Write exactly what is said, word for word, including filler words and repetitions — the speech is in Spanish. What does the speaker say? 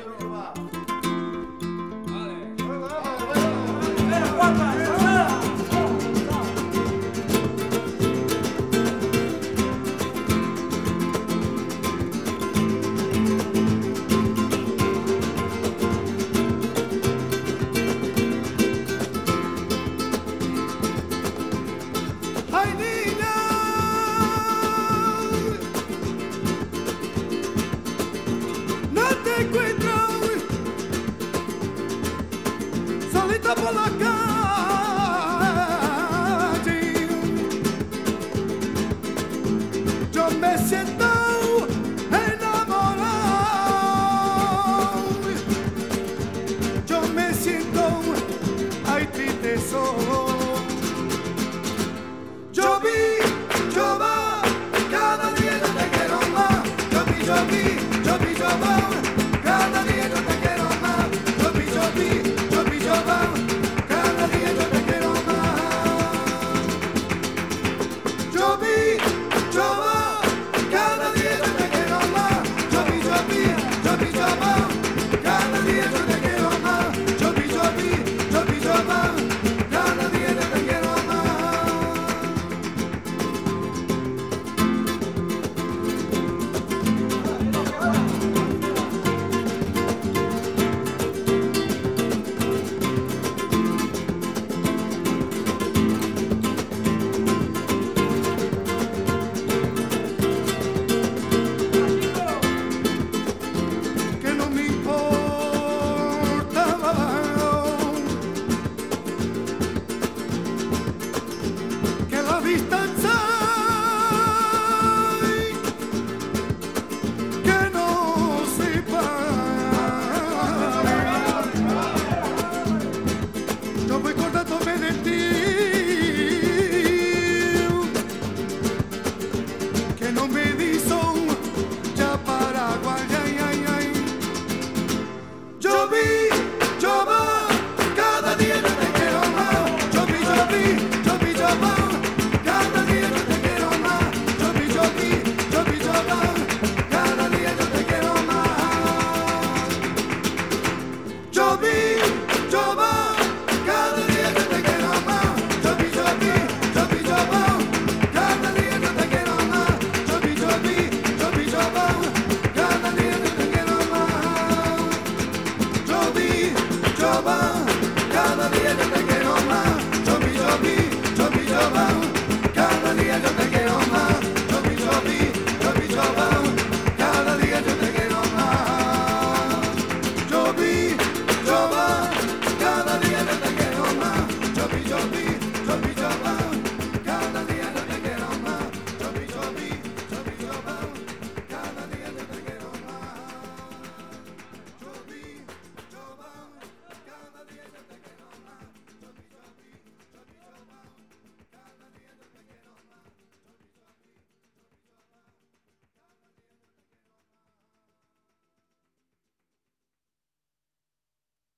Por la calle, yo me siento enamorado, yo me siento ay triste solo. Yo vi, yo va, cada día yo te quiero más. Yo vi, yo vi, yo vi, yo va, cada día yo te quiero más. Yo vi, yo vi, yo vi, yo va. Cada día yo te quiero más, yo vi, yo vi, yo vi, yo va, cada día yo te